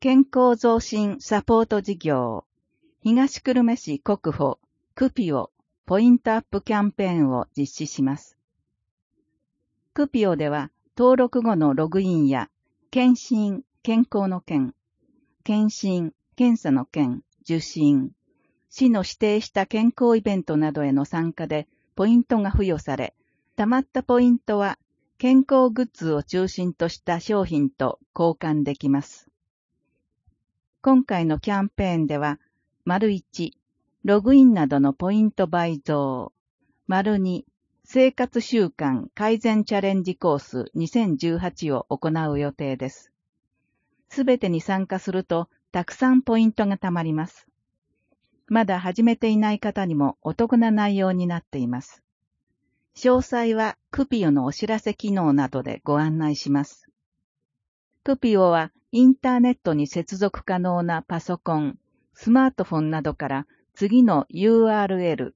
健康増進サポート事業、東久留米市国保クピオポイントアップキャンペーンを実施します。クピオでは登録後のログインや検診、健康の件、検診、検査の件、受診、市の指定した健康イベントなどへの参加でポイントが付与され、貯まったポイントは健康グッズを中心とした商品と交換できます。今回のキャンペーンでは、1、ログインなどのポイント倍増、2、生活習慣改善チャレンジコース2018を行う予定です。すべてに参加すると、たくさんポイントが貯まります。まだ始めていない方にもお得な内容になっています。詳細はクピオのお知らせ機能などでご案内します。クピオはインターネットに接続可能なパソコン、スマートフォンなどから次の URL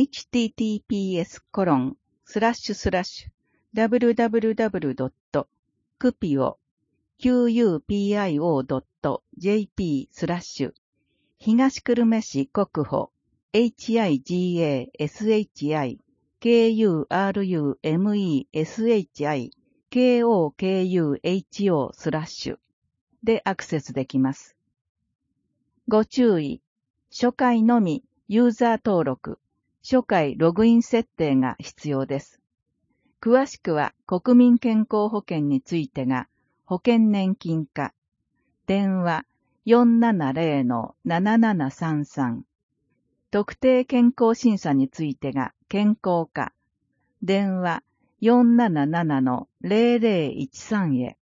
https://www.kupio.jp/ 東久留米市国保 HIGASHIKURUMESHIKOKUHO/ でアクセスできます。ご注意、初回のみユーザー登録、初回ログイン設定が必要です。詳しくは国民健康保険についてが保険年金課、電話 470-7733、特定健康審査についてが健康課、電話 477-0013 へ。